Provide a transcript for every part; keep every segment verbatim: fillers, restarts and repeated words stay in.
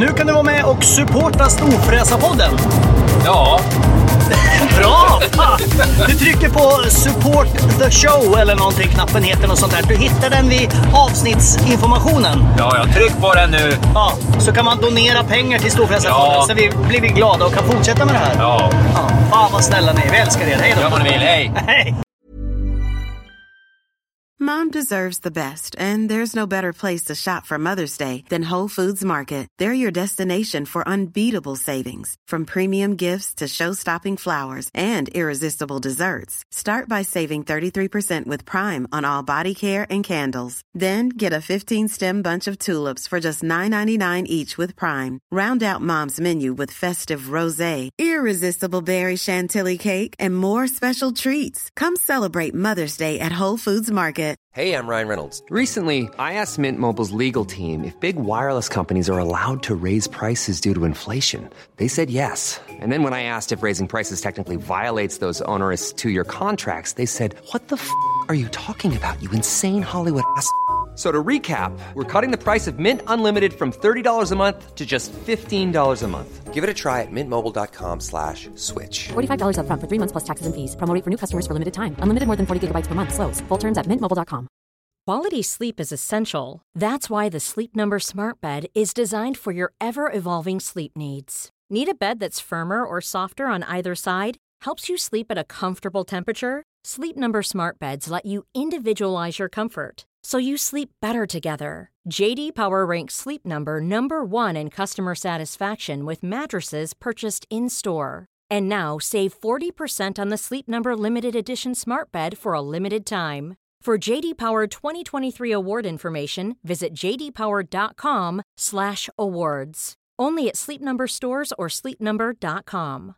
Nu kan du vara med och supporta Storfräsarpodden. Ja. Bra! Du trycker på support the show eller någonting, knappen heter något sånt där. Du hittar den vid avsnittsinformationen. Ja, jag tryck på den nu. Ja, så kan man donera pengar till Storfräsarpodden, ja. Så vi blir vi glada och kan fortsätta med det här. Ja. Ja, fan vad snälla ni är. Vi älskar er. Hej då. Gör vad ni vill. Hej. Hej. Mom deserves the best, and there's no better place to shop for Mother's Day than Whole Foods Market. They're your destination for unbeatable savings, from premium gifts to show-stopping flowers and irresistible desserts. Start by saving thirty-three percent with Prime on all body care and candles. Then get a fifteen-stem bunch of tulips for just nine ninety-nine each with Prime. Round out Mom's menu with festive rosé, irresistible berry chantilly cake, and more special treats. Come celebrate Mother's Day at Whole Foods Market. Hey, I'm Ryan Reynolds. Recently, I asked Mint Mobile's legal team if big wireless companies are allowed to raise prices due to inflation. They said yes. And then when I asked if raising prices technically violates those onerous two-year contracts, they said, what the f*** are you talking about, you insane Hollywood ass f- So to recap, we're cutting the price of Mint Unlimited from thirty dollars a month to just fifteen dollars a month. Give it a try at mintmobile.com slash switch. forty-five dollars up front for three months plus taxes and fees. Promo rate for new customers for limited time. Unlimited more than forty gigabytes per month. Slows full terms at mint mobile dot com. Quality sleep is essential. That's why the Sleep Number Smart Bed is designed for your ever-evolving sleep needs. Need a bed that's firmer or softer on either side? Helps you sleep at a comfortable temperature? Sleep Number Smart Beds let you individualize your comfort, so you sleep better together. J D Power ranks Sleep Number number one in customer satisfaction with mattresses purchased in-store. And now save forty percent on the Sleep Number Limited Edition Smart Bed for a limited time. For J D Power twenty twenty-three award information, visit jdpower.com slash awards. Only at Sleep Number stores or sleep number dot com.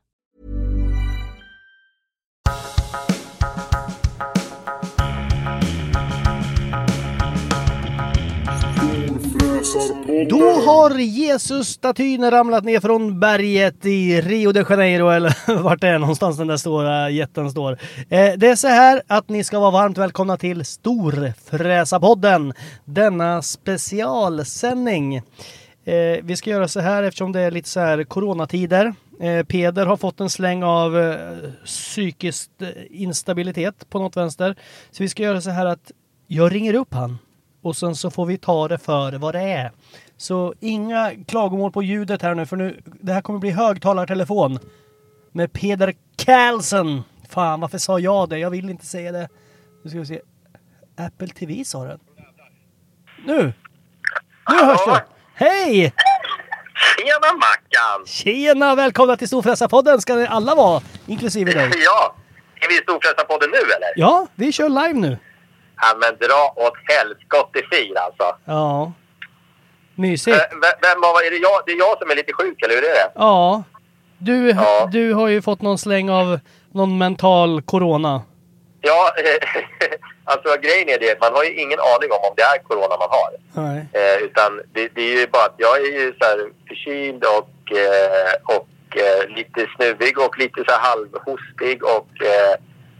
Då har Jesus-statyn ramlat ner från berget i Rio de Janeiro, eller vart det är någonstans den där stora jätten står. Eh, det är så här att ni ska vara varmt välkomna till Storfräsarpodden, denna specialsändning. Eh, vi ska göra så här eftersom det är lite så här coronatider. Eh, Peder har fått en släng av eh, psykisk instabilitet på något vänster. Så vi ska göra så här att jag ringer upp han. Och sen så får vi ta det för vad det är. Så inga klagomål på ljudet här nu. För nu, det här kommer bli högtalartelefon. Med Peder Karlsson. Fan, varför sa jag det? Jag vill inte säga det. Nu ska vi se. Apple T V sa den. Nu! Nu hörs du! Hej! Tjena Mackan! Tjena, välkomna till Storfräsarpodden. Ska ni alla vara, inklusive dig? Ja, är vi i Storfräsarpodden nu eller? Ja, vi kör live nu. Ja, men dra åt helskott i fyr alltså. Ja. Mysigt. V- vem var, är det jag? Det är jag som är lite sjuk, eller hur är det? Ja. Du, ja. du har ju fått någon släng av någon mental corona. Ja, alltså grejen är det. Man har ju ingen aning om om det är corona man har. Nej. Eh, utan det, det är ju bara att jag är ju så här förkyld och, eh, och eh, lite snuvig och lite så här halvhostig och... Eh,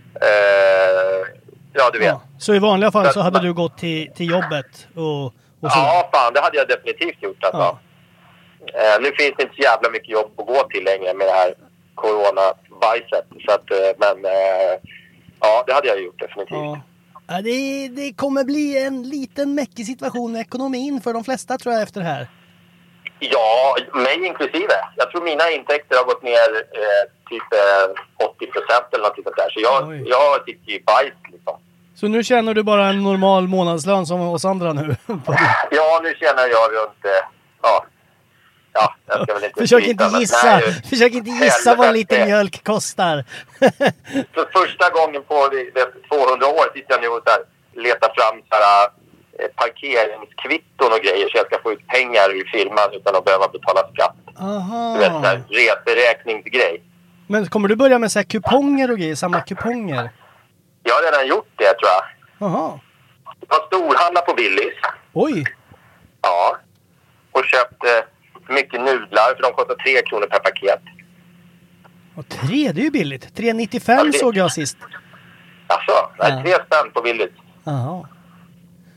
eh, Ja, du vet. Ja, så i vanliga fall så hade du gått till, till jobbet och, och så? Ja, fan, det hade jag definitivt gjort. Alltså. Ja. Uh, nu finns det inte så jävla mycket jobb att gå till längre med det här corona-bajset. Så att, uh, men uh, ja, det hade jag gjort definitivt. Ja. Ja, det, det kommer bli en liten mäckig situation med ekonomin för de flesta, tror jag, efter det här. Ja, mig inklusive. Jag tror mina intäkter har gått ner eh, typ eh, åttio procent eller något sånt där. Så jag, jag sitter ju i bajs liksom. Så nu känner du bara en normal månadslön som oss andra nu? Ja, nu känner jag runt... Eh, ja. Ja, jag ska väl inte Försök inte gissa. Nej, Försök inte gissa vad en liten mjölk kostar. För första gången på tvåhundra år sitter jag nu och så här, letar fram så här, parkeringskvitton och grejer så jag ska få ut pengar ur firman utan att behöva betala skatt. Aha. Du vet, så här, reseräkningsgrej. Men kommer du börja med så här kuponger och grejer, samma kuponger? Jag har redan gjort det, tror jag. Aha. Jag har storhandlar på Willys. Oj. Ja. Och köpt eh, mycket nudlar för de kostar tre kronor per paket. Och tre, det är ju billigt. tre nittiofem ja, det... såg jag sist. Alltså, det är ja. tre spänn på Willys. Jaha.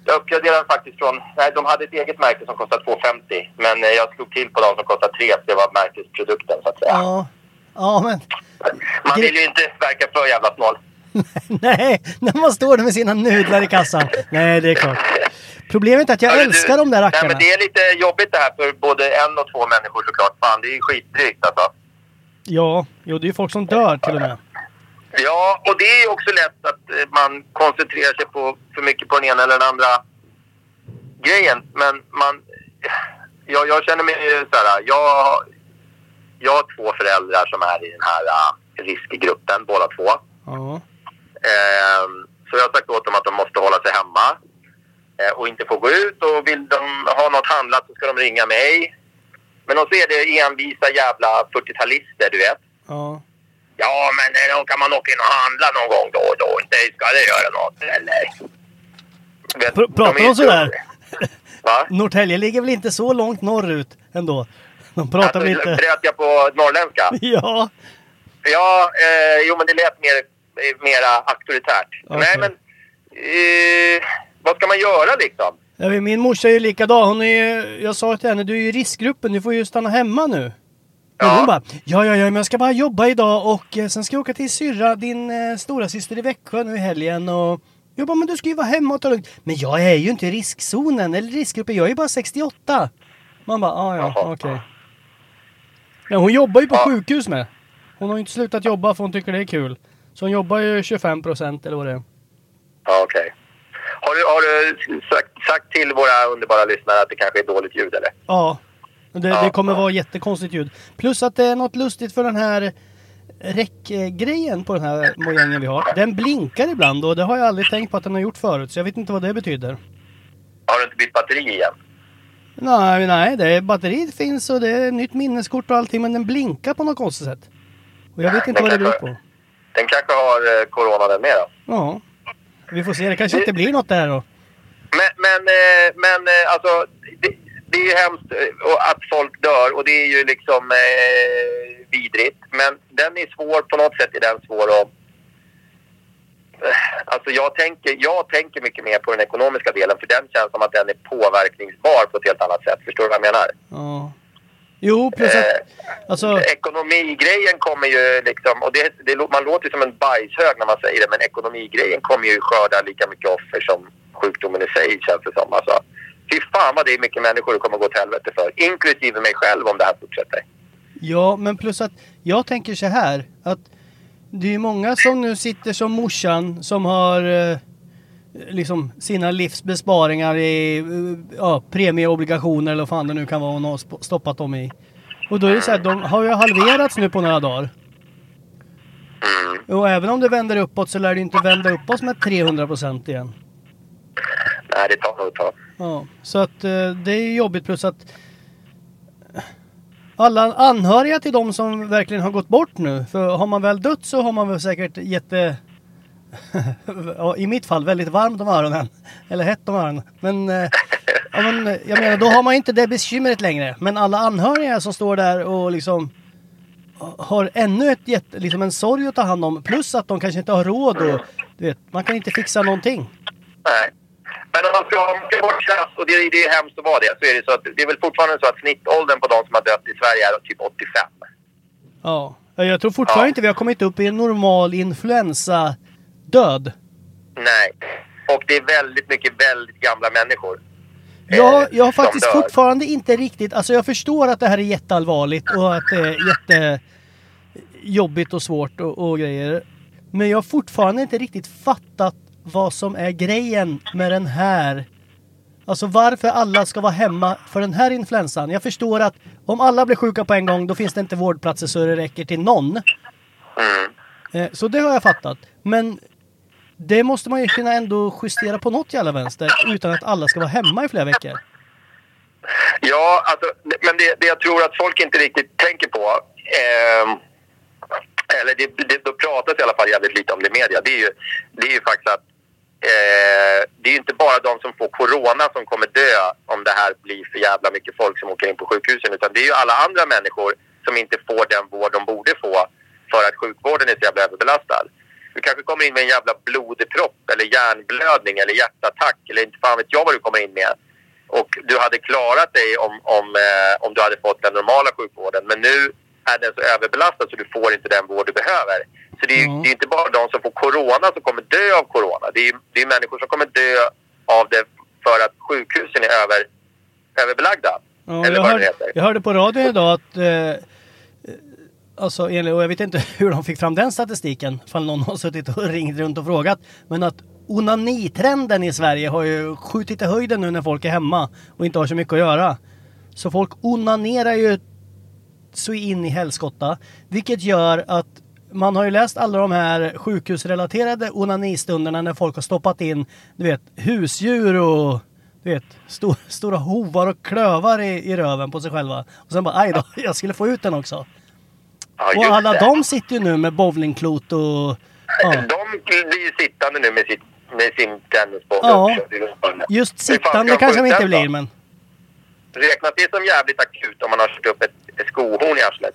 Jag uppgraderade faktiskt från... Nej, de hade ett eget märke som kostade två femtio. Men eh, jag slog till på dem som kostade tre. Det var märkesprodukten, så att säga. Ja, ja men... Man vill ju inte verka för jävla snål. Nej, när man står där med sina nudlar i kassan. Nej, det är klart. Problemet är att jag Hörru, älskar du, de där rackarna. Nej, men det är lite jobbigt det här för både en och två människor såklart. Fan, det är skitdrygt alltså. Ja, jo, det är ju folk som dör till och med. Ja, och det är ju också lätt att eh, man koncentrerar sig på för mycket på den ena eller den andra grejen. Men man... Ja, jag känner mig så här... Jag, jag har två föräldrar som är i den här uh, riskgruppen, båda två. Ja. Eh, så jag har sagt åt dem att de måste hålla sig hemma. Eh, och inte få gå ut. Och vill de ha något handlat så ska de ringa mig. Men så är det envisa jävla fyrtiotalister, du vet. Ja. Ja, men då kan man åka in och handla någon gång då och då. Inte ska det göra något, eller? Vet, Pr- pratar de är sådär? Va? Norrtälje ligger väl inte så långt norrut ändå? De pratar Alltså, väl inte... bröt jag på norrländska? Ja. Ja, eh, jo men det lät mer, mera auktoritärt. Okay. Nej, men... Eh, vad ska man göra liksom? Ja, min morsa är ju likadan. Hon är ju, jag sa till henne, du är ju i riskgruppen, du får ju stanna hemma nu. Men Ja. hon bara, ja, ja, ja, men jag ska bara jobba idag och eh, sen ska jag åka till syrra, din eh, stora syster i Växjö nu i helgen och... Jag bara, men du ska ju vara hemma och ta lugnt. Men jag är ju inte i riskzonen eller riskgruppen, jag är ju bara sextioåtta. Man bara, ah, ja, okej. Okay. Ja, hon jobbar ju på Ja. sjukhus med. Hon har ju inte slutat jobba för hon tycker det är kul. Så hon jobbar ju tjugofem procent eller vad det är. Ja, okej. Okay. Har du, har du sagt, sagt till våra underbara lyssnare att det kanske är dåligt ljud, eller? Ja, det, Ja, det kommer ja. vara jättekonstigt ljud. Plus att det är något lustigt för den här räckgrejen på den här mojängen vi har. Den blinkar ibland och det har jag aldrig tänkt på att den har gjort förut. Så jag vet inte vad det betyder. Har du inte bytt batteri igen? Nej, nej, det är, batteriet finns och det är nytt minneskort och allting. Men den blinkar på något konstigt sätt. Och jag vet inte Den vad det beror kanske- på. Den kanske har eh, corona den med då? Ja, vi får se. Det kanske inte blir något där då. Men, men, eh, men eh, alltså, det, det är ju hemskt eh, och att folk dör och det är ju liksom eh, vidrigt. Men den är svår, på något sätt är den svår att... Eh, alltså jag tänker, jag tänker mycket mer på den ekonomiska delen för den känns som att den är påverkningsbar på ett helt annat sätt. Förstår du vad jag menar? Ja. Jo, plus att... Eh, Alltså, Ekonomigrejen kommer ju liksom, och det, det, man låter ju som en bajshög när man säger det, men ekonomigrejen kommer ju skörda lika mycket offer som sjukdomen i sig, känns det som. Alltså, fy fan vad det är mycket människor det kommer gå till helvete för, inklusive mig själv om det här fortsätter. ja, men plus att jag tänker så här att det är många som nu sitter som morsan som har eh, liksom sina livsbesparingar i eh, ja, premieobligationer eller vad fan det nu kan vara hon har sp- stoppat dem i. Och då är det så här, de har ju halverats nu på några dagar. Mm. Och även om det vänder uppåt så lär det inte vända uppåt med trehundra procent igen. Nej, det tar nog ett tag. Ja, så att eh, det är jobbigt plus att alla anhöriga till de som verkligen har gått bort nu. För har man väl dött så har man väl säkert jätte... ja, i mitt fall väldigt varmt om öronen. Eller hett om öronen. Men, eh, ja, men jag menar, då har man inte det bekymret längre. Men alla anhöriga som står där och liksom har ännu ett jätte, liksom en sorg att ta hand om. Plus att de kanske inte har råd och du vet, man kan inte fixa någonting. Nej. Men om man ska, om man ska bort klass, och det, det är hemskt att vara det, så är det så att det är väl fortfarande så att snittåldern på de som har dött i Sverige är typ åttiofem. Ja, jag tror fortfarande Ja. inte vi har kommit upp i en normal influensa-död. Nej. Och det är väldigt mycket väldigt gamla människor. Ja, eh, jag har som faktiskt dör. fortfarande inte riktigt... Alltså jag förstår att det här är jätteallvarligt och att det är jättejobbigt och svårt och, och grejer. Men jag har fortfarande inte riktigt fattat vad som är grejen med den här... Alltså varför alla ska vara hemma för den här influensan. Jag förstår att om alla blir sjuka på en gång då finns det inte vårdplatser så det räcker till någon. Mm. Eh, Så det har jag fattat. Men det måste man ju kunna ändå justera på något jävla vänster utan att alla ska vara hemma i flera veckor. Ja, alltså, men det, det jag tror att folk inte riktigt tänker på, eh, eller det, det, då pratas i alla fall jävligt lite om det i media, det är ju, det är ju faktiskt att eh, det är ju inte bara de som får corona som kommer dö om det här blir för jävla mycket folk som åker in på sjukhusen, utan det är ju alla andra människor som inte får den vård de borde få för att sjukvården är så jävla överbelastad. Du kanske kommer in med en jävla blodpropp eller hjärnblödning eller hjärtattack eller inte fan vet jag vad du kommer in med. Och du hade klarat dig om, om, eh, om du hade fått den normala sjukvården. Men nu är den så överbelastad så du får inte den vård du behöver. Så det är, mm. det är inte bara de som får corona som kommer dö av corona. Det är, det är människor som kommer dö av det för att sjukhusen är över, överbelagda. Ja, eller jag, vad hör, det heter. jag hörde på radion idag att eh, alltså, och jag vet inte hur de fick fram den statistiken, ifall någon har suttit och ringt runt och frågat, men att onanitrenden i Sverige har ju skjutit i höjden nu när folk är hemma och inte har så mycket att göra. Så folk onanerar ju så in i helskotta, vilket gör att man har ju läst alla de här sjukhusrelaterade onanistunderna när folk har stoppat in, du vet, husdjur och du vet, stor, stora hovar och klövar i, i röven på sig själva. Och sen bara, aj då, jag skulle få ut den också. Ja, och alla det. de sitter ju nu med bowlingklot och... Ja. De blir ju sittande nu med, sitt, med sin tennisboll. Ja, just sittande kanske de inte blir, då? men... Räknas det som jävligt akut om man har kört upp ett, ett skohorn i arslet?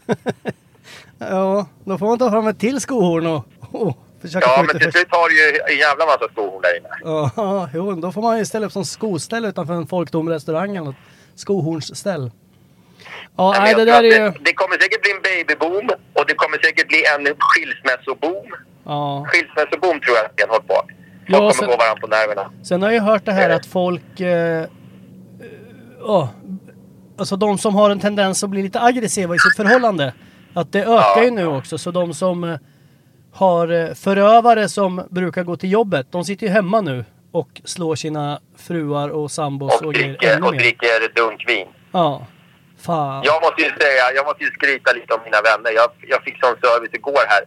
Ja, då får man ta fram ett till skohorn och... och försöka ja, få men ut till slut har du ju en jävla massa skohorn där inne. Ja, jo, då får man ju ställa upp som skoställ utanför en folktom restaurang eller skohornsställ. Ja, nej, det där är ju... Det, det kommer säkert bli en babyboom och det kommer säkert bli en skilsmässoboom. Ja. Skilsmässoboom tror jag att den håller på. Folk ja, kommer sen, gå varandra på nerverna. Sen har jag hört det här att folk... Eh, oh, alltså de som har en tendens att bli lite aggressiva i sitt förhållande. Att det ökar ja. ju nu också. Så de som eh, har förövare som brukar gå till jobbet, de sitter ju hemma nu och slår sina fruar och sambos och, och dricker, och dricker dunkvin. Ja. Fan. Jag måste ju säga, jag måste ju skryta lite om mina vänner. Jag, jag fick sån service igår här.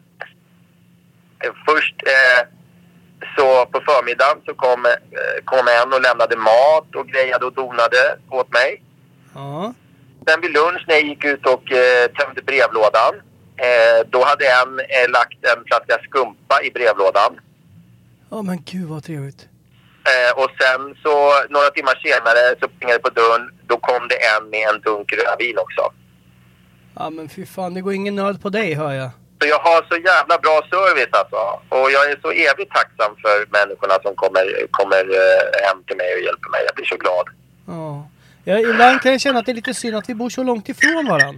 Först eh, så på förmiddagen så kom, eh, kom en och lämnade mat och grejade och donade åt mig. Ja. Sen vid lunch när jag gick ut och eh, tömde brevlådan. Eh, då hade en eh, lagt en flaska skumpa i brevlådan. Ja, men gud vad trevligt. Eh, och sen så några timmar senare så pingade på dörren. Då kom det en med en dunk rödvin också. Ja, men fy fan, det går ingen nöd på dig, hör jag. Så jag har så jävla bra service alltså. Och jag är så evigt tacksam för människorna som kommer, kommer eh, hem till mig och hjälper mig. Jag blir så glad. Ja. Jag, ibland kan jag känna att det är lite synd att vi bor så långt ifrån varann.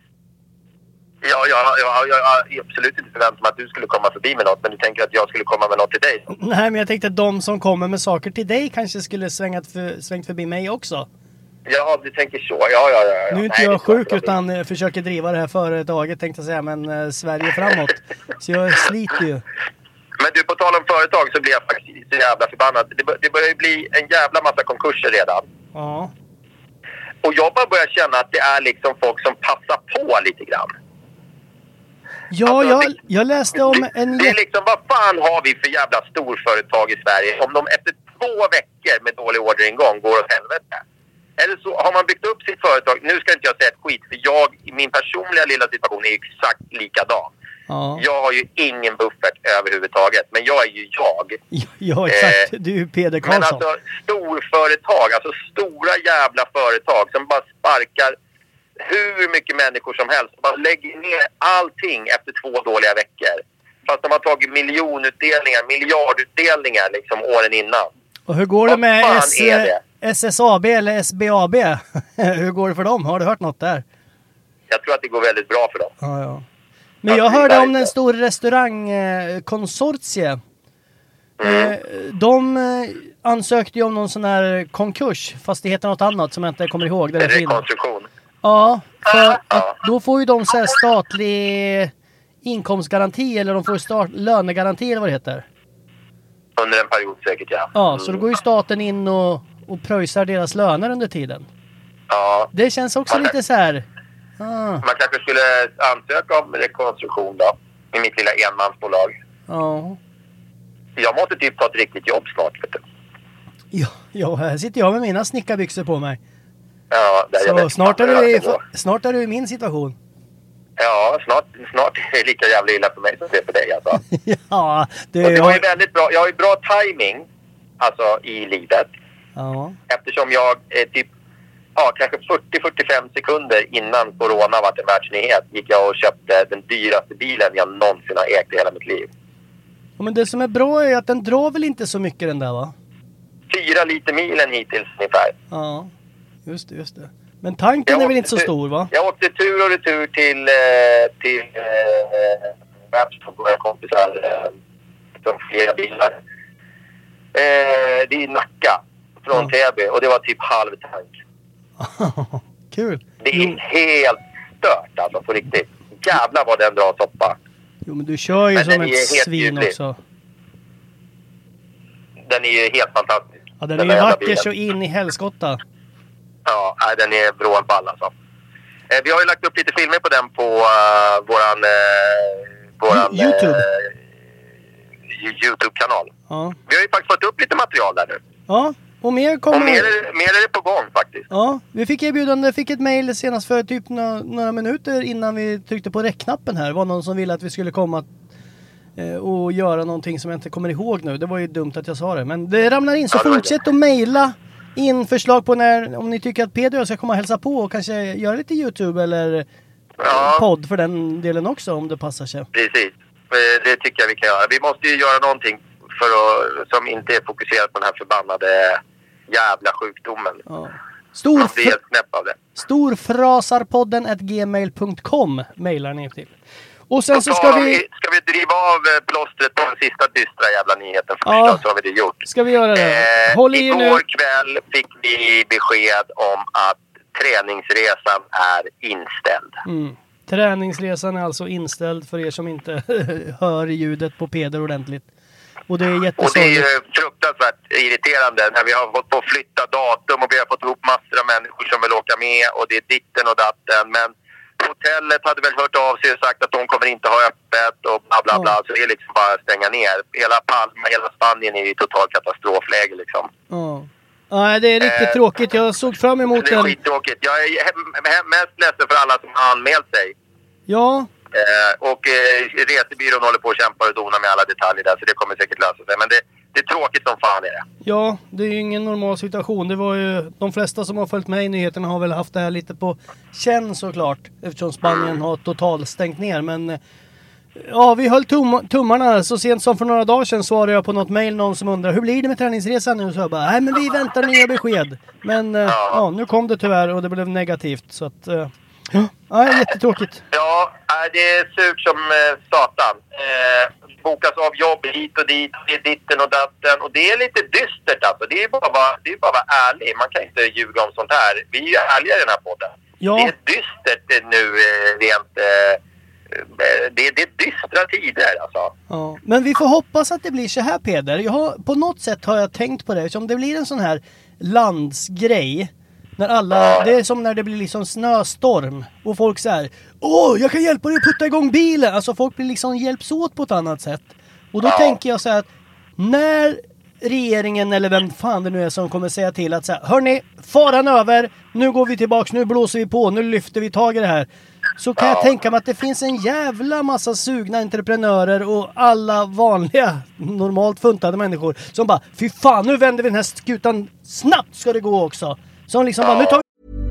Ja, ja, ja, jag har absolut inte förväntat mig att du skulle komma förbi med något. Men du tänker att jag skulle komma med något till dig? Nej, men jag tänkte att de som kommer med saker till dig kanske skulle svänga för, svängt förbi mig också. Ja, du tänker så. Ja, ja, ja. ja. Nu är inte Nej, jag sjuk utan jag försöker driva det här företaget, tänkte jag säga. Men eh, Sverige framåt. Så jag sliter ju. Men du, på tal om företag så blir jag faktiskt så jävla förbannad. Det, det börjar ju bli en jävla massa konkurser redan. Ja. Och jag bara börjar känna att det är liksom folk som passar på lite grann. Ja, alltså, jag, det, jag läste om det, en... Det är liksom, vad fan har vi för jävla storföretag i Sverige om de efter två veckor med dålig orderingång går åt helvete? Eller så har man byggt upp sitt företag, nu ska inte jag säga ett skit för jag, min personliga lilla situation är exakt likadan. Ja. Jag har ju ingen buffert överhuvudtaget, men jag är ju jag. Ja, ja exakt. Eh, du är Peder Karlsson. Men alltså storföretag, alltså stora jävla företag som bara sparkar hur mycket människor som helst. Bara lägger ner allting efter två dåliga veckor. Fast de har tagit miljonutdelningar, miljardutdelningar liksom åren innan. Och hur går det Vad med fan S- är det? S S A B eller S B A B? Hur går det för dem? Har du hört något där? Jag tror att det går väldigt bra för dem. Ja, ja. Men jag hörde om den stora restaurangkonsortie. Mm. De ansökte ju om någon sån här konkurs, fast det heter något annat som jag inte kommer ihåg. Det rekonstruktion. Ja, för att då får ju de så här statlig inkomstgaranti eller de får start, lönegaranti eller vad det heter. Under en period säkert, ja. Ja, så då går ju staten in och, och pröjsar deras löner under tiden. Ja. Det känns också man, lite så här... Ah. Man kanske skulle ansöka om rekonstruktion då. I mitt lilla enmansbolag. Ja. Jag måste typ ta ett riktigt jobb snart, vet du. Ja, ja här sitter jag med mina snickarbyxor på mig. Ja, där så jag snart är, du i, snart är du i min situation. Ja, snart, snart är det lika jävla illa för mig som det är för dig alltså. Ja, det, och det har... var ju väldigt bra. Jag har ju bra timing alltså i livet. Ja. Eftersom jag är typ ja, kanske fyrtio till fyrtiofem sekunder innan corona var en världsnyhet gick jag och köpte den dyraste bilen jag någonsin har ägt i hela mitt liv. Ja, men det som är bra är att den drar väl inte så mycket den där, va? Fyra liter milen hittills ungefär. Ja, just det, just det. Men tanken jag är väl inte så tur, stor, va? Jag åkte tur och retur till eh, till Raps och våra kompisar eh, från flera bilar. Eh, det är Nacka från ja. Täby och det var typ halv tank. Kul. Det är jo. helt stört alltså, på riktigt. Jävlar vad den drar soppa. Jo, men du kör ju men som ett svin ljudlig. också. Den är ju helt fantastisk. Ja, den, den är ju vacker så in i helskotta. Ja, nej, den är vrålball alltså. Eh, vi har ju lagt upp lite filmer på den på uh, våran, uh, våran YouTube. Uh, YouTube-kanal. Ja. Vi har ju faktiskt fått upp lite material där nu. Ja, och mer kommer... Och mer är, mer är det på gång faktiskt. Ja, vi fick erbjudande, fick ett mejl senast för typ några, några minuter innan vi tryckte på räckknappen här. Det var någon som ville att vi skulle komma eh, och göra någonting som jag inte kommer ihåg nu. Det var ju dumt att jag sa det. Men det ramlar in, så ja, fortsätt att mejla in förslag på när, om ni tycker att Peder och jag ska komma och hälsa på och kanske göra lite YouTube eller ja. podd för den delen också om det passar sig. Precis, det tycker jag vi kan göra. Vi måste ju göra någonting för att, som inte är fokuserat på den här förbannade jävla sjukdomen. Ja. Stor Man blir helt knäpp av det. Storfrasarpodden at gmail punkt com mejlar ni till. Och sen så, så ska vi... vi... Ska vi driva av plåstret på den sista dystra jävla nyheten först ja. då, så har vi det gjort. Ska vi göra det? Eh, Håll i igår nu. kväll fick vi besked om att träningsresan är inställd. Mm. Träningsresan är alltså inställd för er som inte hör ljudet på Peder ordentligt. Och det är jättesorgligt. Och det är ju fruktansvärt irriterande när vi har fått på att flytta datum och vi har fått ihop massor av människor som vill åka med och det är ditten och datten. Men hotellet hade väl hört av sig och sagt att de kommer inte ha öppet och bla bla bla. Ja. Så det är liksom bara att stänga ner. Hela Palma, hela Spanien är ju total katastrofläge liksom. Ja. Nej, det är riktigt eh, tråkigt. Jag såg fram emot det. Det är en... skittråkigt. Jag är mest ledsen för alla som har anmält sig. Ja. Eh, och eh, resebyrån håller på att kämpa och dona med alla detaljer där, så det kommer säkert lösa sig. Men det, det är tråkigt som fan är det. Ja, det är ju ingen normal situation. Det var ju, de flesta som har följt med i nyheterna har väl haft det här lite på känn såklart. Eftersom Spanien mm. har totalt stängt ner. Men ja, vi höll tum- tummarna. Så sent som för några dagar sedan svarade jag på något mejl någon som undrar hur blir det med träningsresan nu? Så jag bara, nej men vi väntar nya besked. Men ja. ja, nu kom det tyvärr och det blev negativt. Så att... Ja, ja jättetråkigt. Ja, det är surt som eh, satan. Eh, bokas av jobb hit och dit, det är ditten och datten. Och det är lite dystert alltså. Det är bara, det är bara att vara ärlig. Man kan inte ljuga om sånt här. Vi är ju ärliga i den här podden. Ja. Det är dystert nu eh, rent... Eh, det, det är dystra tider alltså. Ja. Men vi får hoppas att det blir så här, Peder. Jag har, på något sätt har jag tänkt på det. Som det blir en sån här landsgrej... När alla, det är som när det blir liksom snöstorm och folk säger åh, jag kan hjälpa dig att putta igång bilen. Alltså folk blir liksom hjälps åt på ett annat sätt. Och då ja. tänker jag så här att när regeringen eller vem fan det nu är som kommer säga till att säga hörni, faran över, nu går vi tillbaks, nu blåser vi på, nu lyfter vi tag i det här. Så kan ja. jag tänka mig att det finns en jävla massa sugna entreprenörer och alla vanliga, normalt funtade människor som bara, fy fan, nu vänder vi den här skutan, snabbt ska det gå också. Så liksom bara, nu tar vi...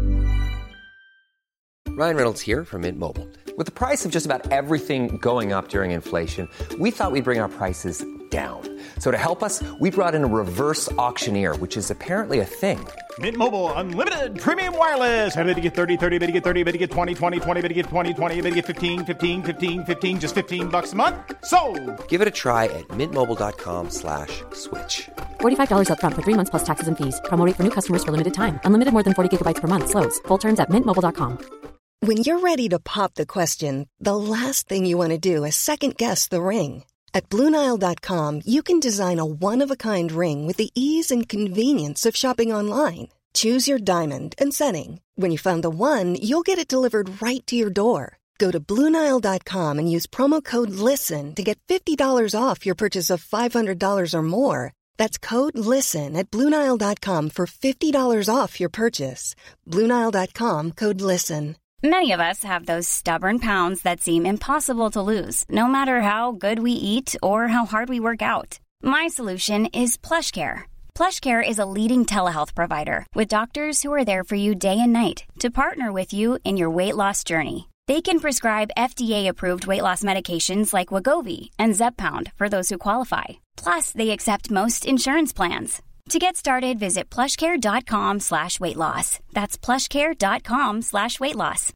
Ryan Reynolds here from Mint Mobile. With the price of just about everything going up during inflation, we thought we'd bring our prices down. So to help us, we brought in a reverse auctioneer, which is apparently a thing. Mint Mobile Unlimited Premium Wireless. How to get thirty, thirty, bit to get thirty, bit to get twenty, twenty, twenty, bit to get twenty, twenty, bit to get fifteen, fifteen, fifteen, fifteen, just fifteen bucks a month? Sold! Give it a try at mintmobile.com slash switch. forty-five dollars up front for three months plus taxes and fees. Promo rate for new customers for limited time. Unlimited more than forty gigabytes per month. Slows full terms at mint mobile dot com. When you're ready to pop the question, the last thing you want to do is second-guess the ring. At Blue Nile dot com, you can design a one-of-a-kind ring with the ease and convenience of shopping online. Choose your diamond and setting. When you find the one, you'll get it delivered right to your door. Go to Blue Nile dot com and use promo code LISTEN to get fifty dollars off your purchase of five hundred dollars or more. That's code LISTEN at Blue Nile dot com for fifty dollars off your purchase. Blue Nile dot com, code LISTEN. Many of us have those stubborn pounds that seem impossible to lose, no matter how good we eat or how hard we work out. My solution is PlushCare. PlushCare is a leading telehealth provider with doctors who are there for you day and night to partner with you in your weight loss journey. They can prescribe F D A-approved weight loss medications like Wegovy and Zepbound for those who qualify. Plus, they accept most insurance plans. To get started, visit plushcare.com slash weight loss. That's plushcare.com slash weight loss.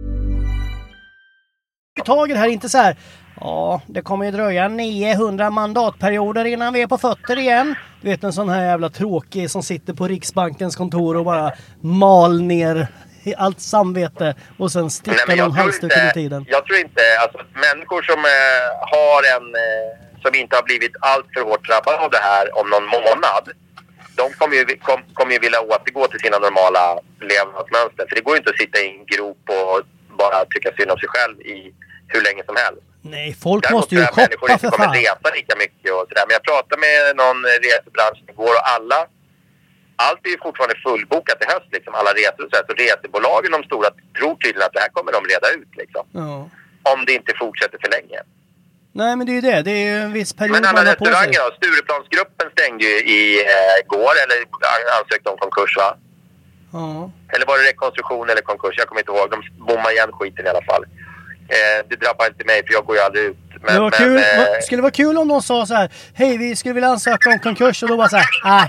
Taget här inte så här. Ja, det kommer ju dröja niohundra mandatperioder innan vi är på fötter igen. Du vet en sån här jävla tråkig som sitter på Riksbankens kontor och bara mal ner i allt samvete och sen stickar någon halsduk under tiden. Jag tror inte, alltså människor som eh, har en, eh, som inte har blivit allt för hårt drabbade av det här om någon månad, de kommer ju, kom, kommer ju vilja återgå till sina normala levnadsmönster. För det går ju inte att sitta i en grop och bara tycka synd om sig själv i hur länge som helst. Nej, folk Däremot måste ju shoppa människor inte för kommer fan. resa lika mycket och sådär. Men jag pratade med någon resebransch igår och alla, allt är ju fortfarande fullbokat i höst liksom, alla resor och så här. Så resebolagen, de stora, tror tydligen att det här kommer de reda ut liksom. Ja. Om det inte fortsätter för länge. Nej, men det är ju det. Det är ju en viss period. Men alla man har på sig. restauranger då? Stureplansgruppen stängde ju i eh, går, eller ansökte om konkurs, va? Ja. Eller var det rekonstruktion eller konkurs? Jag kommer inte ihåg. De bommar igen skiten i alla fall. Eh, det drabbar inte mig för jag går ju aldrig ut. Men, det var men, kul. eh, Skulle det vara kul om de sa så här: hej, vi skulle vilja ansöka om konkurs, och då bara så här: nej,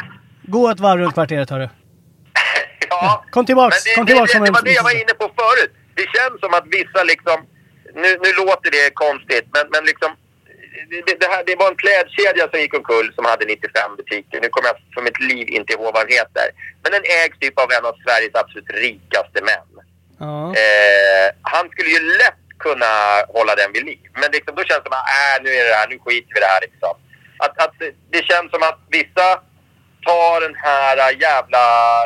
gå ett varv runt kvarteret, hör du. ja, Kom tillbaks, men det, kom tillbaks. det, det, som det var en- det jag var inne på förut. Det känns som att vissa liksom, nu, nu låter det konstigt, men, men liksom, det, det, här, det var en klädkedja som gick omkull som hade nittiofem butiker. Nu kommer jag för mitt liv inte ihåg vad han heter. Men den ägs typ av en av Sveriges absolut rikaste män. Ja. Eh, han skulle ju lätt kunna hålla den vid liv. Men liksom, då känns det som att äh, nu är det här, nu skiter vi det här liksom. Att, att det känns som att vissa tar den här jävla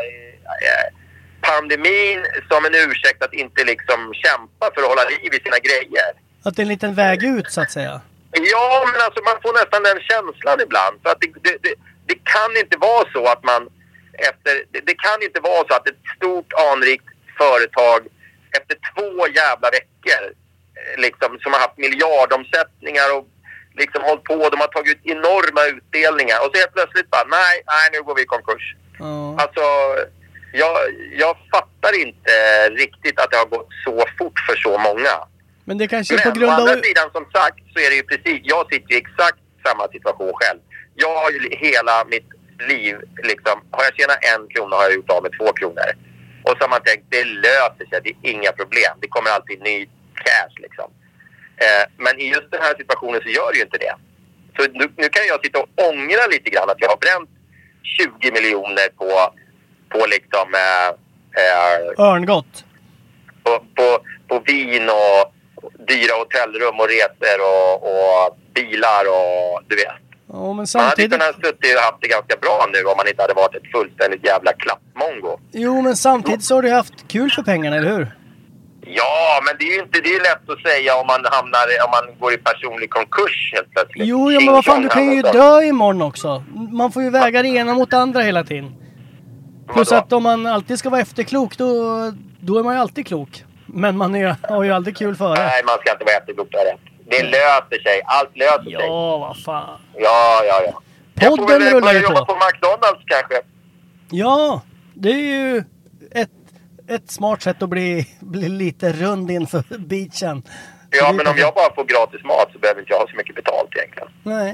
eh, pandemin som en ursäkt att inte liksom kämpa för att hålla liv i sina grejer. Att det är en liten väg ut, så att säga. Ja, men alltså man får nästan den känslan ibland. För att det, det, det, det kan inte vara så att man efter, det, det kan inte vara så att ett stort anrikt företag efter två jävla veckor eh, liksom, som har haft miljardomsättningar och liksom hållit på, de har tagit ut enorma utdelningar och så helt plötsligt bara, nej, nej nu går vi i konkurs. Ja. Alltså, jag, jag fattar inte riktigt att det har gått så fort för så många. Men det kanske är Men på grund å av... andra sidan, som sagt, så är det ju precis, jag sitter i exakt samma situation själv. Jag har ju hela mitt liv, liksom, har jag tjänat en krona har jag gjort av med två kronor. Och så har man tänkt, det löser sig, det är inga problem. Det kommer alltid ny cash liksom. Eh, men i just den här situationen så gör det ju inte det. Så nu, nu kan jag sitta och ångra lite grann att jag har bränt tjugo miljoner på, på liksom... Eh, eh, Örngott. På, på, på vin och dyra hotellrum och resor och, och bilar och du vet. Ja, men Man hade samtidigt... kunnat suttit och haft det ganska bra nu om man inte hade varit ett fullständigt jävla klappmongo. Jo, men samtidigt så har du haft kul för pengarna, eller hur? Ja, men det är ju inte, det är lätt att säga om man hamnar, om man går i personlig konkurs helt plötsligt. Jo, ja, men vad fan, du kan ju Alltså. dö imorgon också. Man får ju väga det ena mot det andra hela tiden. Plus Vadå? att om man alltid ska vara efterklok, då, då är man ju alltid klok. Men man är, har ju aldrig kul före. Nej, man ska inte vara efterklok, det är rätt. Det löser sig, allt löser sig. Ja, vad fan. Ja, ja, ja. Jag får Podden väl rullar börja ju jobba på. på McDonalds kanske. Ja, det är ju ett, ett smart sätt att bli, bli lite rund inför beachen. Ja, Så men det- om jag bara får gratis mat så behöver inte jag ha så mycket betalt egentligen. Nej.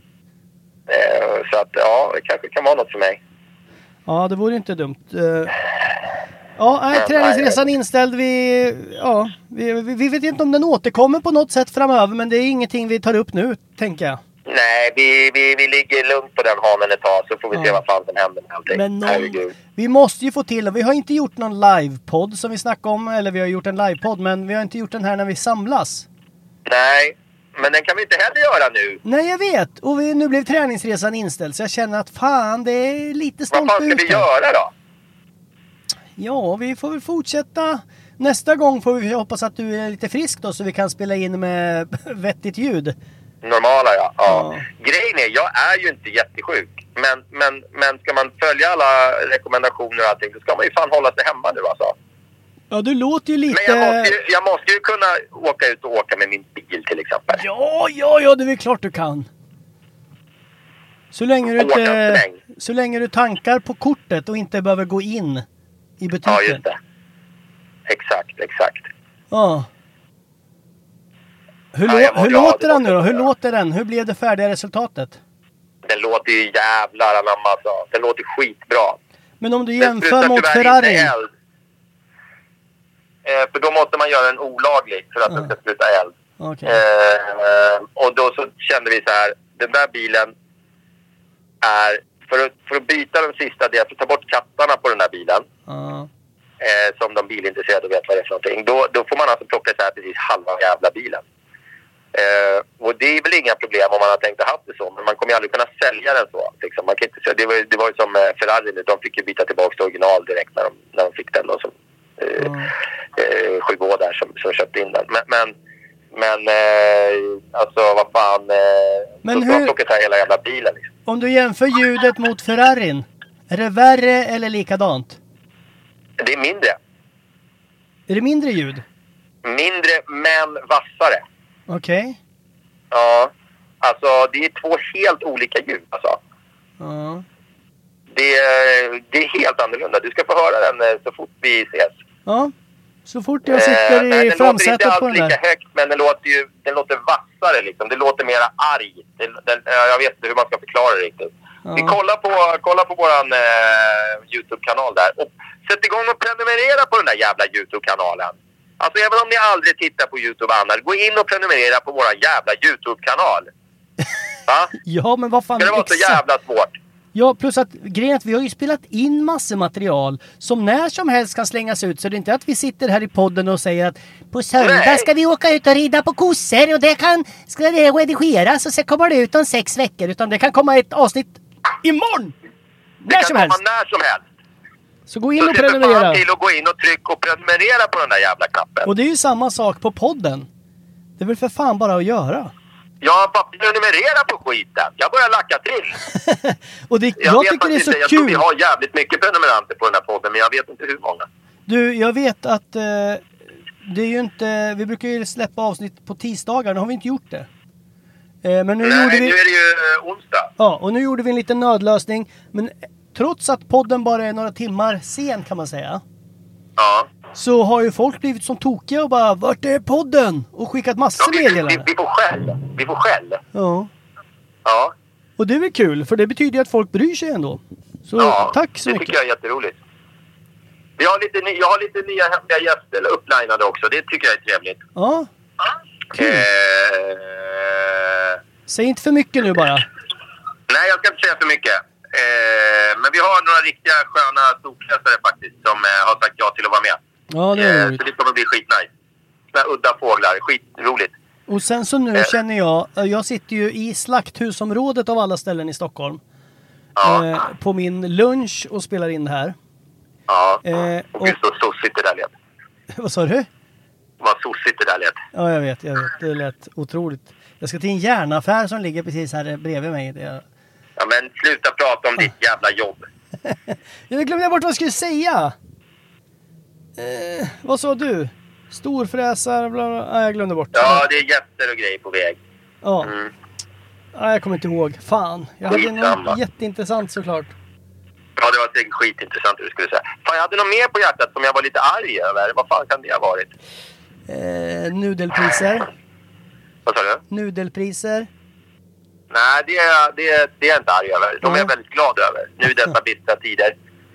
Eh, så att, ja, det kanske kan vara något för mig. Ja, det vore inte dumt. Eh, Ja, nej, Men, träningsresan inställd. Vi, ja, vi, vi, vi vet inte om den återkommer på något sätt framöver, men det är ingenting vi tar upp nu, tänker jag. Nej, vi, vi, vi ligger lugnt på den hanen ett tag så får vi Ja. se vad fan som händer med allting. Men någon, Herregud. vi måste ju få till, vi har inte gjort någon livepodd som vi snackade om, eller vi har gjort en livepodd, men vi har inte gjort den här när vi samlas. Nej, men den kan vi inte heller göra nu. Nej, jag vet. Och vi, nu blev träningsresan inställd, så jag känner att fan, det är lite Vad stolpe fan ska ut vi här. göra då? Ja, vi får väl fortsätta. Nästa gång får vi hoppas att du är lite frisk då, så vi kan spela in med vettigt ljud. Normala, ja. ja. Ja. Grejen är, jag är ju inte jättesjuk. Men, men, men ska man följa alla rekommendationer och allting så ska man ju fan hålla sig hemma nu alltså. Ja, du låter ju lite... Men jag måste ju, jag måste ju kunna åka ut och åka med min bil till exempel. Ja, ja, ja, det är klart du kan. Så länge du Åka inte... en sväng. Så länge du tankar på kortet och inte behöver gå in i butiken. Ja, just det. Exakt, exakt. Ja. Hur, Ja, jag lå- hur glad, låter det den nu då? låter Hur bra. låter den? Hur blev det färdiga resultatet? Den låter ju jävlar anamma alltså. Den låter skitbra. Men om du Den jämför sprutar mot tyvärr Ferrari. inte eld. Eh, för då måste man göra den olaglig för att Ja. den ska spruta eld. Okej. Eh, och då så kände vi så här, den där bilen är, för att, för att byta den sista delen, för att ta bort kattarna på den där bilen, Ja. eh, som de bilintresserade vet vad det är för någonting, då, då får man alltså plocka så här precis halva jävla bilen. Eh, och det är väl inga problem om man har tänkt att ha det så, men man kommer ju aldrig kunna sälja den så. Liksom. Man kan inte, det, var, det var ju som eh, Ferrari, de fick ju byta tillbaka till original direkt när de, när de fick den då, som eh, Mm. eh, Sjögå där som, som köpte in den. Men, men, men eh, alltså vad fan, eh, Men så ska hur- man plocka hela jävla bilen liksom. Om du jämför ljudet mot Ferrarin. Är det värre eller likadant? Det är mindre. Är det mindre ljud? Mindre men vassare. Okej. Ja, alltså det är två helt olika ljud alltså. Ja. Det, är- det är helt annorlunda. Du ska få höra den eh, så fort vi ses. Ja. Så fort jag sitter Eh, nej, i den låter inte framsätet alls på den lika där. högt, men den låter ju den låter vassare liksom. Det låter mera arg. Det, den, eh, jag vet inte hur man ska förklara det riktigt. Ja. Vi kollar på, kollar på våran eh, YouTube-kanal där. Och sätt igång och prenumerera på den där jävla YouTube-kanalen. Alltså även om ni aldrig tittar på YouTube annars, gå in och prenumerera på våran jävla YouTube-kanal. Va? Ja, men vad fan. Ska det vara så exakt- jävla svårt? Ja, plus att grejen är att vi har ju spelat in massor material som när som helst kan slängas ut. Så det är inte att vi sitter här i podden och säger att på söndag Nej. ska vi åka ut och rida på kossor och det kan, ska det redigeras och så kommer det ut om sex veckor. Utan det kan komma ett avsnitt imorgon! Det När kan som komma helst. när som helst. Så gå in Så och se för fan prenumerera. till att gå in och trycka och prenumerera på den där jävla knappen. Och det är ju samma sak på podden. Det är väl för fan bara att göra. Ja, bara prenumerera på skiten. Jag börjar lacka till. Och det, jag, Jag, vet tycker det är faktiskt så inte. Jag tror vi kul. har jävligt mycket prenumeranter på den här podden, men jag vet inte hur många. Du, jag vet att eh, det är ju inte... Vi brukar ju släppa avsnitt på tisdagar. Nu har vi inte gjort det. Eh, men nu Nej, gjorde vi... nu är det ju eh, onsdag. Ja, och nu gjorde vi en liten nödlösning. Men trots att podden bara är några timmar sen kan man säga. Ja. Så har ju folk blivit som tokiga och bara vart är podden? Och skickat Ja, massor vi, vi, meddelanden. vi får skäll. Vi får skäll. Ja. Ja. Och det är väl kul för det betyder ju att folk bryr sig ändå. Så ja, tack så det mycket. tycker jag är jätteroligt. Vi har lite, ny- jag har lite nya hemliga gäster, eller upplinade också. Det tycker jag är trevligt. Ja. Kul. Eh, Säg inte för mycket nu bara. nej, jag ska inte säga för mycket. Eh, men vi har några riktiga sköna storkläsare faktiskt som eh, har sagt ja till att vara med. Ja, det är Eh, roligt. så det kommer bli skitnice. Såna här udda fåglar, skitroligt. Och sen så nu känner jag, jag sitter ju i Slakthusområdet av alla ställen i Stockholm. Ja, Eh, på min lunch och spelar in det här. ja. Eh, och, Gud, så sossigt det där lät. vad sa du? Vad sossigt det där lät. Ja, jag vet, jag vet. Det lät otroligt. Jag ska till en järnaffär som ligger precis här bredvid mig. Det... Ja, men sluta prata om ditt jävla jobb. Jag glömde bort vad jag skulle säga. Eh, vad sa du? Storfräsar, bla bla. Ah, jag glömde bort. Ja, det är jätter och grejer på väg. Ja. Mm. Ah, jag kommer inte ihåg. Fan. Jag hade Skitsamma. något jätteintressant såklart. Ja, det var säkert skitintressant det du skulle säga. Fan, jag hade något mer på hjärtat som jag var lite arg över. Vad fan kan det ha varit? Eh, nudelpriser. Vad sa du? Nudelpriser. Nej, det är, det, är, det är jag inte arg över. De är jag väldigt glad över. Nu i dessa bistra tider.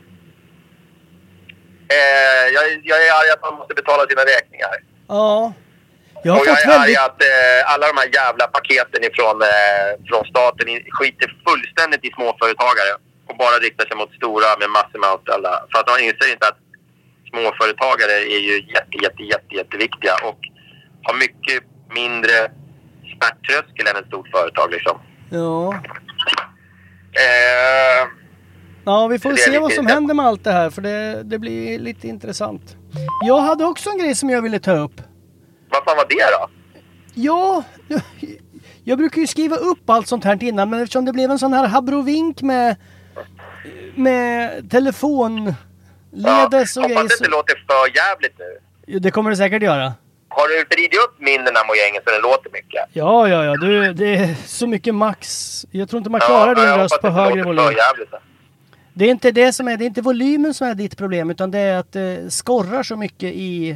Eh, jag, jag är arg att man måste betala sina räkningar. Ja. Jag har och jag fått är väldigt... arg att eh, alla de här jävla paketen ifrån, eh, från staten skiter fullständigt i småföretagare. Och bara riktar sig mot stora med massor med anställda. För att de inser inte att småföretagare är ju jätte, jätte, jätte, jätteviktiga. Och har mycket mindre smärttröskel än ett stort företag liksom. Ja. Eh, Ja, vi får Det är se lite vad som intressant. händer med allt det här. För det, det blir lite intressant. Jag hade också en grej som jag ville ta upp. vad fan var det då? Ja, jag, jag brukar ju skriva upp allt sånt här innan. Men eftersom det blev en sån här habrovink med, med telefonledes och grejer. Hoppas det Så, inte låter för jävligt nu. det kommer det säkert göra. Har du vridit upp min den här mojängen så den låter mycket? Ja, ja, ja. Du, det är så mycket max. Jag tror inte man klarar din jag röst hoppas på det inte högre låter volym. för jävligt. Det är inte det som är, det är inte volymen som är ditt problem. Utan det är att det skorrar så mycket i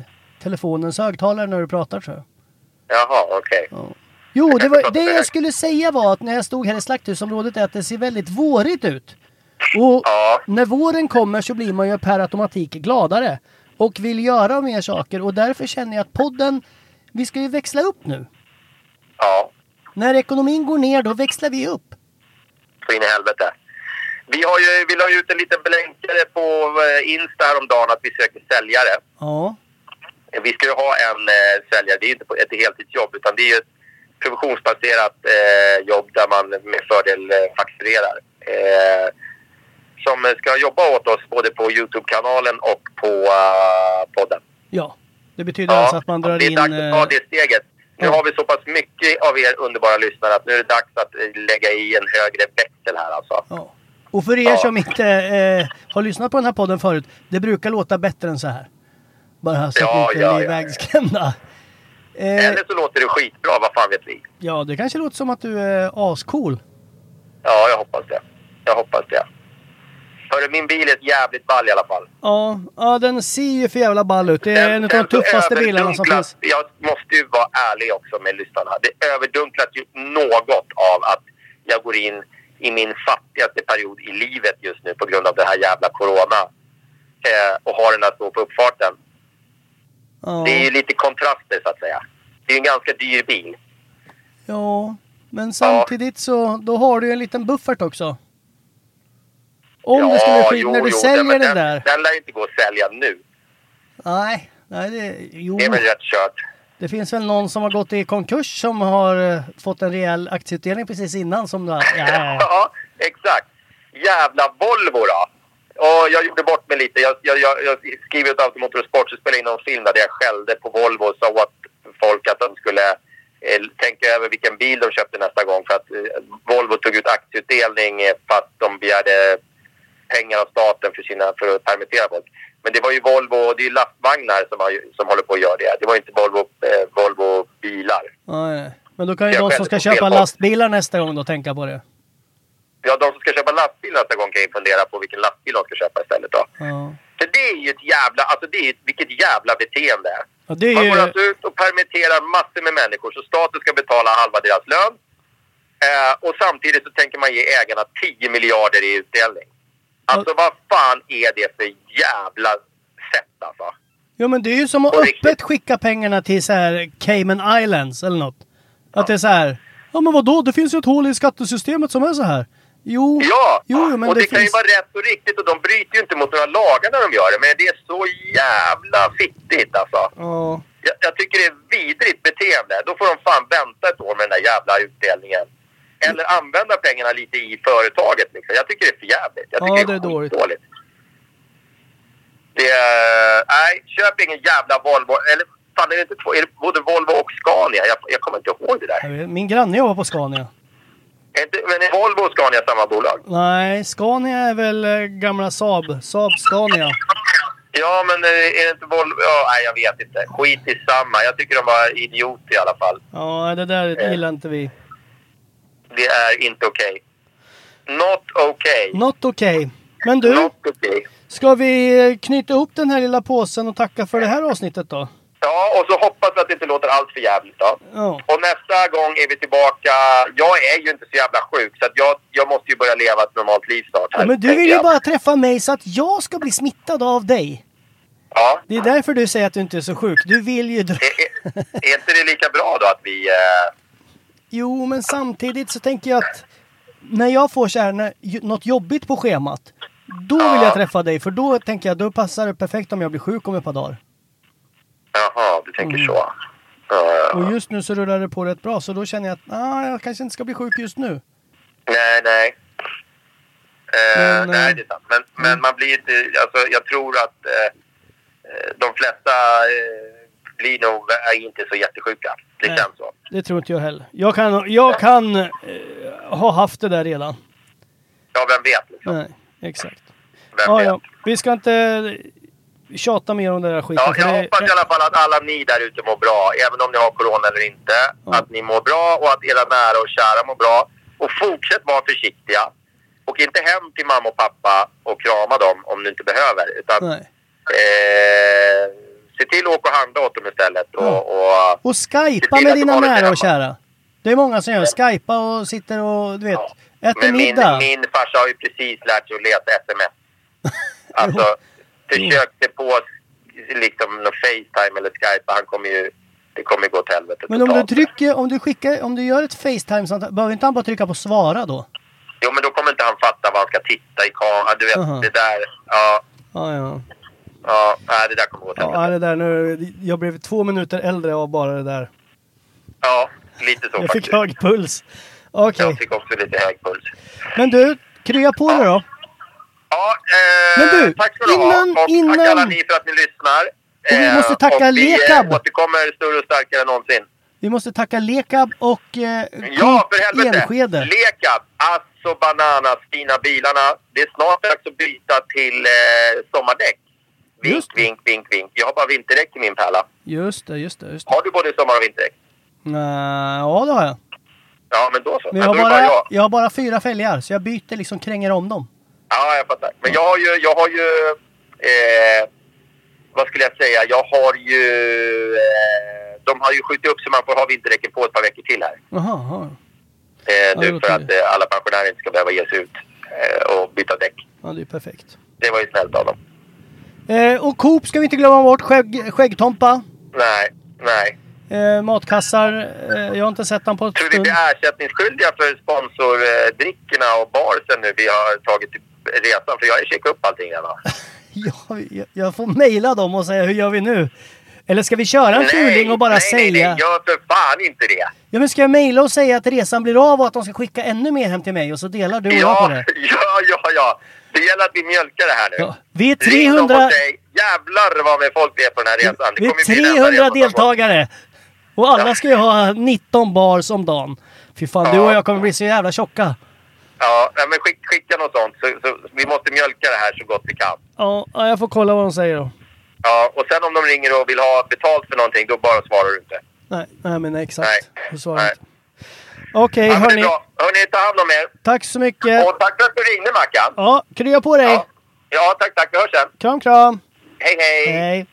telefonens högtalare när du pratar, tror jag. Jaha, okej. Okay. Ja. Jo, det, var, det jag skulle säga var att när jag stod här i slakthusområdet är att det ser väldigt vårigt ut. Och ja. när våren kommer så blir man ju per automatik gladare. Och vill göra mer saker. Och därför känner jag att podden, vi ska ju växla upp nu. Ja. När ekonomin går ner, då växlar vi upp. Så in i helvete. Vi har ju, vi la ut en liten blänkare på Insta häromdagen att vi söker säljare. Ja. Vi ska ju ha en eh, säljare, det är ju inte ett heltidsjobb utan det är ju ett provisionsbaserat eh, jobb där man med fördel eh, fakturerar. Eh, som ska jobba åt oss både på YouTube-kanalen och på uh, podden. Ja, det betyder ja, alltså att man drar in... Det är dags att ta det steget. Nu ja. har vi så pass mycket av er underbara lyssnare att nu är det dags att lägga i en högre växel här alltså. Ja. Och för er ja. som inte eh, har lyssnat på den här podden förut, det brukar låta bättre än så här. Bara så ja, att inte ja, är ivägskrämda. Eh, Eller så låter det skitbra, vad fan vet vi? Ja, det kanske låter som att du är ascool. Ja, jag hoppas det. Jag hoppas det. Hörru, min bil är ett jävligt ball i alla fall. Ja, ja den ser ju för jävla ball ut. Det är den, en av de tuffaste bilarna som finns. Jag måste ju vara ärlig också med lyssnarna. Det överdunklat ju något av att jag går in i min fattigaste period i livet just nu på grund av det här jävla corona. Eh, och har den här stå på uppfarten. Ja. Det är ju lite kontraster så att säga. Det är en ganska dyr bil. Ja, men samtidigt så då har du en liten buffert också. Om ja, det skulle ske jo, när du jo, säljer den, den där. Den lär ju inte gå att sälja nu. Nej, nej det, jo. Det är väl rätt kört. Det finns väl någon som har gått i konkurs som har uh, fått en rejäl aktieutdelning precis innan som där. Ja, ja. ja, exakt. Jävla Volvo då. Och jag gjorde bort mig lite. Jag, jag, jag, jag skrev ut Automotor och Sport och spelade in en film där jag skällde på Volvo och sa åt folk att de skulle eh, tänka över vilken bil de köpte nästa gång. För att eh, Volvo tog ut aktieutdelning eh, för att de begärde pengar av staten för, sina, för att permittera folk. Men det var ju Volvo, det är ju lastvagnar som, har, som håller på att göra det. Det var inte Volvo, eh, Volvo bilar. Nej, men då kan ju de som ska köpa lastbilar nästa gång då tänka på det. Ja, de som ska köpa lastbil nästa gång kan ju fundera på vilken lastbil de ska köpa istället då. Ja. För det är ju ett jävla, alltså det är ett, vilket jävla beteende. Ja, det är man går ju... alltså ut och permitterar massor med människor så staten ska betala halva deras lön. Eh, och samtidigt så tänker man ge ägarna tio miljarder i utdelning. Alltså ja. Vad fan är det för jävla sätt alltså? Ja men det är ju som att öppet skicka pengarna till så här Cayman Islands eller något. Att ja. Det är så här, ja men vadå, det finns ju ett hål i skattesystemet som är så här. Jo, ja, jo men och det, det kan finns... ju vara rätt och riktigt och de bryter ju inte mot några lagar när de gör det. Men det är så jävla fittigt alltså. Ja. Jag, jag tycker det är vidrigt beteende. Då får de fan vänta ett år med den där jävla utdelningen. Eller använda pengarna lite i företaget liksom. Jag tycker det är för jävligt. Jag tycker ja, det är, det är dåligt. dåligt. Det är... Nej, köp ingen jävla Volvo. Eller fan, är det inte två? Är det både Volvo och Scania? Jag, jag kommer inte ihåg det där. Min granne jobbar på Scania. Men är Volvo och Scania samma bolag? Nej, Scania är väl äh, gamla Saab. Saab Scania. Ja, men är det inte Volvo? Ja, nej, jag vet inte. Skit i samma. Jag tycker de var idioter i alla fall. Ja, det där eh. gillar inte vi. Det är inte okej. Okay. Not okay. Not okay. Men du, Not okay. Ska vi knyta ihop den här lilla påsen och tacka för det här avsnittet då? Ja, och så hoppas att det inte låter allt för jävligt då. Ja. Och nästa gång är vi tillbaka. Jag är ju inte så jävla sjuk så att jag, jag måste ju börja leva ett normalt liv snart här. Ja, men du vill ju bara träffa mig så att jag ska bli smittad av dig. Ja. Det är därför du säger att du inte är så sjuk. Du vill ju... Dra... Är, är, är inte det lika bra då att vi... Eh... Jo, men samtidigt så tänker jag att när jag får så här, när, något jobbigt på schemat, då vill jag träffa dig. För då tänker jag, då passar det perfekt om jag blir sjuk om ett par dagar. Jaha, du tänker mm. så. Ja, ja. Och just nu så rullar det på rätt bra. Så då känner jag att ah, jag kanske inte ska bli sjuk just nu. Nej, nej. Eh, men, nej, eh, det är sant. Men, men mm. man blir inte... Alltså, jag tror att eh, de flesta eh, blir nog är inte så jättesjuka. Det nej, känns så. Det tror inte jag heller. Jag kan, jag kan eh, ha haft det där redan. Ja, vem vet liksom. Nej, exakt. Vem ah, vet? Ja. Vi ska inte... tjata mer om det där skiten. Ja, jag hoppas det... i alla fall att alla ni där ute mår bra. Även om ni har corona eller inte. Ja. Att ni mår bra och att era nära och kära mår bra. Och fortsätt vara försiktiga. Och inte hem till mamma och pappa och krama dem om du inte behöver. Utan eh, se till att åka och handla åt dem istället. Ja. Och, och, och skypa med dina nära och kära. Det är många som gör. Skypa och sitter och, du vet, ja. äter Men middag. Min, min farsa har ju precis lärt sig att läsa sms. Alltså, försökte på liksom någon FaceTime eller Skype. Han kommer ju, det kommer gå till helvete. Men om du trycker, om du skickar, om du gör ett FaceTime sånt, behöver inte han bara trycka på svara då? Jo, men då kommer inte han fatta vad han ska titta i kameran. Du vet, uh-huh. det där, ja. Ja, ja. Ja, nej, det där kommer gå till helvete. Ja, det där nu, jag blev två minuter äldre av bara det där. Ja, lite så jag faktiskt. fick hög puls. Okej. Okay. Jag fick också lite hög puls. Men du, krya på ja. dig då. Ja, eh, Men du, tack ska du innan, ha. Och innan... tack alla ni för att ni lyssnar. Och vi måste tacka och Lekab. Vi återkommer större och starkare än någonsin. Vi måste tacka Lekab och eh, ja, för helvete. Enskede. Lekab, alltså bananas, fina bilarna. Det är snart dags att byta till eh, sommardäck. Vink, just vink, vink, vink. Jag har bara vinterdäck i min pärla. Just det, just det, just det. Har du både sommar- och vinterdäck? Nej, ja, det har jag. Ja, men då så. Men jag, har men bara, bara jag. jag har bara fyra fälgar, så jag byter liksom, kränger om dem. Ja, jag fattar. Men jag har ju, jag har ju, eh, vad skulle jag säga? Jag har ju, eh, de har ju skjutit upp så man får ha vinterdäcken på ett par veckor till här. Jaha, jaha. Eh, nu för att eh, alla pensionärer inte ska behöva ge sig ut eh, och byta däck. Ja, det är perfekt. Det var ju snällt av dem. Eh, och Coop ska vi inte glömma bort. Skägg, skäggtompa. Nej, nej. Eh, matkassar. Eh, jag har inte sett dem på ett Tror stund. vi blir ersättningsskyldiga för sponsordrickorna och barsen nu vi har tagit till resan? För jag har checkat upp allting redan. ja, jag, jag får mejla dem och säga hur gör vi nu? Eller ska vi köra en fuling och bara nej, säga... Nej, nej, gör för fan inte det. Ja, men ska jag mejla och säga att resan blir av och att de ska skicka ännu mer hem till mig och så delar du och ja, jag på det? Ja, ja, ja. Det gäller att vi mjölkar det här nu. Ja. Vi är trehundra... Jävlar vad med folk vi är på den här resan. Det vi är trehundra deltagare. Och alla ja. ska ju ha nitton bars om dagen. Fy fan, ja. Du och jag kommer bli så jävla tjocka. Ja, men skick, skicka något sånt. Så, så, vi måste mjölka det här så gott vi kan. Ja, jag får kolla vad de säger då. Ja, och sen om de ringer och vill ha betalt för någonting, då bara svarar du inte. Nej, nej men exakt. Nej. Du svarar inte. Okej, okay, ja, hörni. Hörni, ta hand om er. Tack så mycket. Och tack för att du ringde, Mackan. Ja, krya på dig. Ja, ja tack, tack. Vi hörs sen. Kram, kram. Hej, hej. Hej.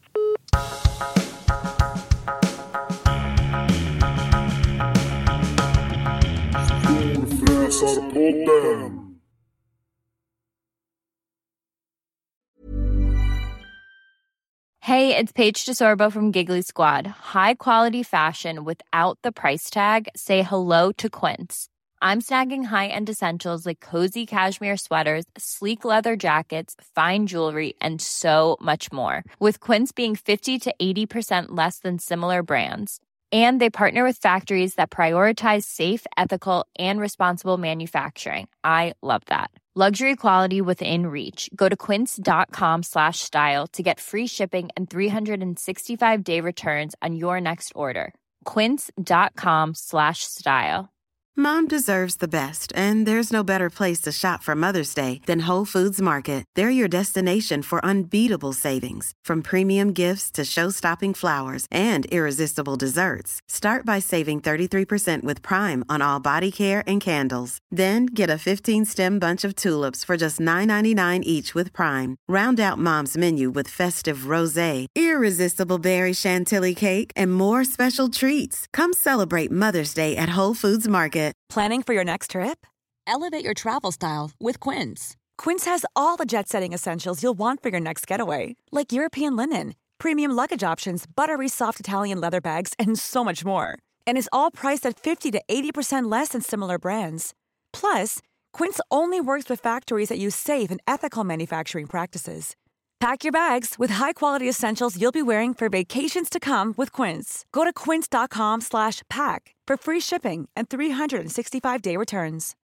Hey, it's Paige DeSorbo from Giggly Squad. High quality fashion without the price tag. Say hello to Quince. I'm snagging high-end essentials like cozy cashmere sweaters, sleek leather jackets, fine jewelry, and so much more. With Quince being fifty to eighty percent less than similar brands. And they partner with factories that prioritize safe, ethical, and responsible manufacturing. I love that. Luxury quality within reach. Go to quince.com slash style to get free shipping and three sixty-five day returns on your next order. Quince.com slash style. Mom deserves the best, and there's no better place to shop for Mother's Day than Whole Foods Market. They're your destination for unbeatable savings, from premium gifts to show-stopping flowers and irresistible desserts. Start by saving thirty-three percent with Prime on all body care and candles. Then get a fifteen-stem bunch of tulips for just nine ninety-nine each with Prime. Round out Mom's menu with festive rosé, irresistible berry chantilly cake, and more special treats. Come celebrate Mother's Day at Whole Foods Market. Planning for your next trip? Elevate your travel style with Quince. Quince has all the jet-setting essentials you'll want for your next getaway, like European linen, premium luggage options, buttery soft Italian leather bags, and so much more. And is all priced at fifty to eighty percent less than similar brands. Plus, Quince only works with factories that use safe and ethical manufacturing practices. Pack your bags with high-quality essentials you'll be wearing for vacations to come with Quince. Go to quince.com slash pack for free shipping and three sixty-five day returns.